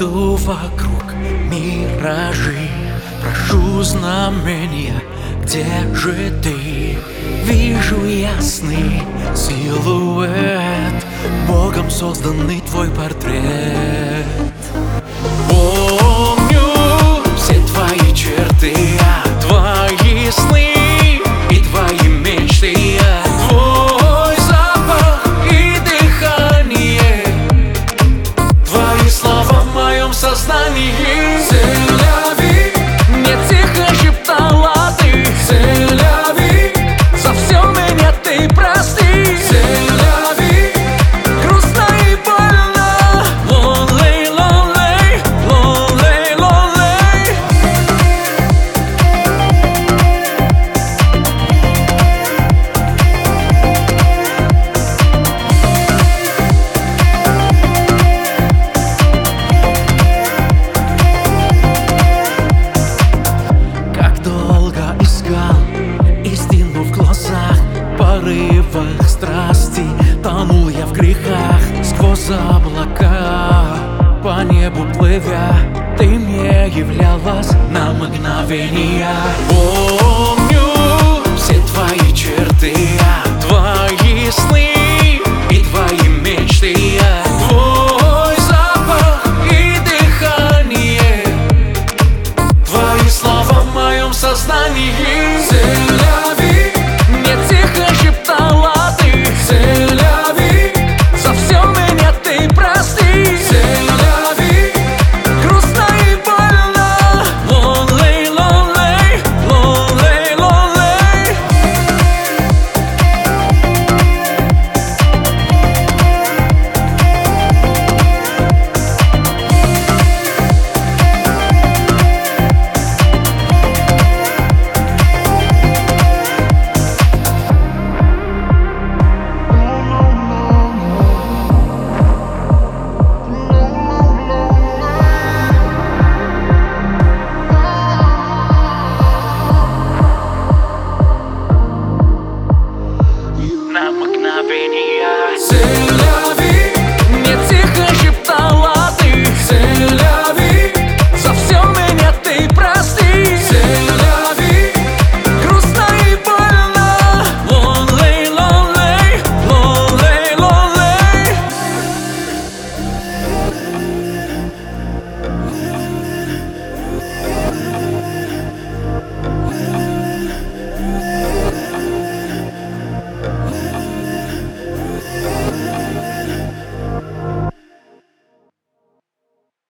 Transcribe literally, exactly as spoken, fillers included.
Виду вокруг миражи, прошу знамения, где же ты? Вижу ясный силуэт, Богом созданный твой портрет. Помню все твои черты, твои сны и твои мечты, твой запах и дыхание, твои слова в моем сознании. Селяви, мне тихо шептала ты. Селяви, за все меня ты прости. Селяви, грустно и больно. Lonely, lonely, lonely, lonely. Как долго искал истину в глазах, порывах страсти тонул я в грехах. Сквозь облака по небу плывя, ты мне являлась на мгновение. Помню все твои черты, твои сны